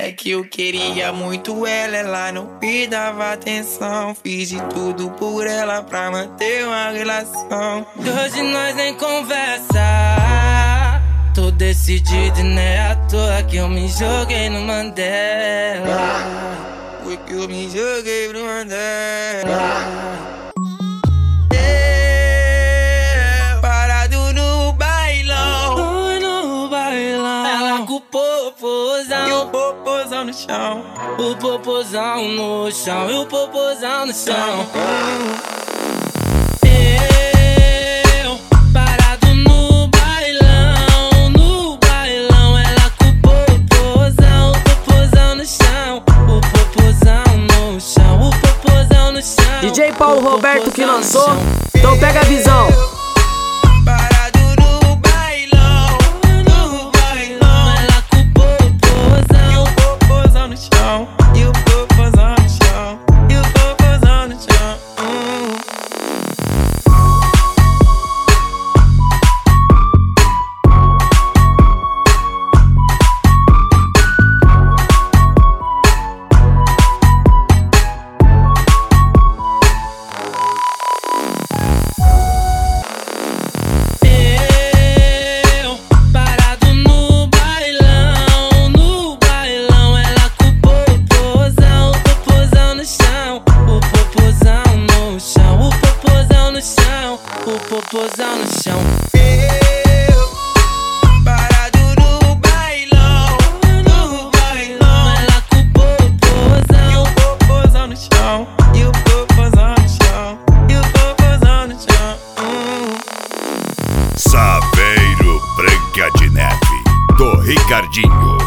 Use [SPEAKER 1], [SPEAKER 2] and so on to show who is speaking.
[SPEAKER 1] É que eu queria muito ela não me dava atenção. Fiz de tudo por ela pra manter uma relação.
[SPEAKER 2] Hoje nós nem conversa. Tô decidido e não é à toa que eu me joguei no Mandela.
[SPEAKER 1] Foi que eu me joguei no Mandela. Parado no bailão.
[SPEAKER 2] No bailão. Ela com o popozão
[SPEAKER 1] E o popozão no chão.
[SPEAKER 2] O popozão no chão. E o popozão no chão. Eu parado no bailão. No bailão. Ela com o popozão. O popozão no chão. O popozão no chão. O popozão no chão.
[SPEAKER 3] DJ Paulo Roberto que lançou. Então pega a visão.
[SPEAKER 1] Parado no bailão. No bailão.
[SPEAKER 2] Ela com o popozão.
[SPEAKER 1] E o popozão no chão. E o popozão no chão. E o popozão no chão.
[SPEAKER 2] O popozão no chão.
[SPEAKER 1] Eu parado no bailão. No bailão.
[SPEAKER 2] Ela com o popozão.
[SPEAKER 1] E o popozão no chão. E o popozão no chão. E o popozão no chão.
[SPEAKER 4] Saveiro Branca de Neve, do Ricardinho.